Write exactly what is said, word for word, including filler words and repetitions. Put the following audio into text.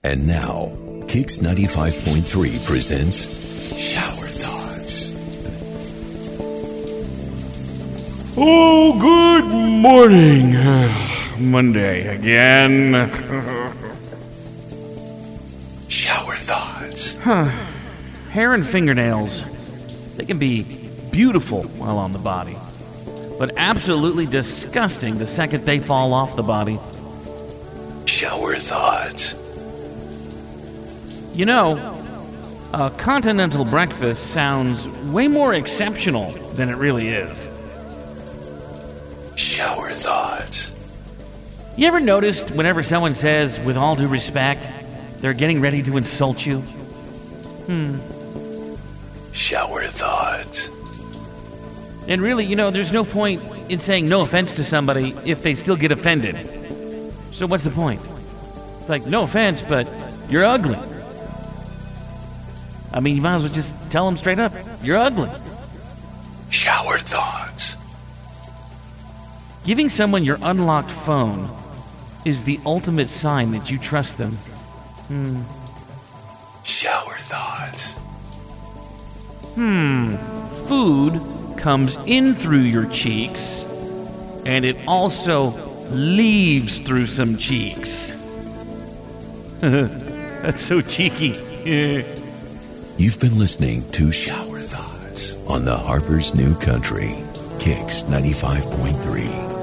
And now, Kicks ninety-five point three presents Shower Thoughts. Oh, good morning. Monday again. Shower Thoughts. Huh. Hair and fingernails, they can be beautiful while on the body, but absolutely disgusting the second they fall off the body. Shower Thoughts. You know, a continental breakfast sounds way more exceptional than it really is. Shower Thoughts. You ever noticed whenever someone says, with all due respect, they're getting ready to insult you? Hmm. Shower Thoughts. And really, you know, there's no point in saying no offense to somebody if they still get offended. So what's the point? It's like, no offense, but you're ugly. I mean, you might as well just tell them straight up, you're ugly. Shower Thoughts. Giving someone your unlocked phone is the ultimate sign that you trust them. Hmm. Shower Thoughts. Hmm. Food comes in through your cheeks, and it also leaves through some cheeks. That's so cheeky. You've been listening to Shower Thoughts on the Harper's New Country, Kicks ninety-five point three.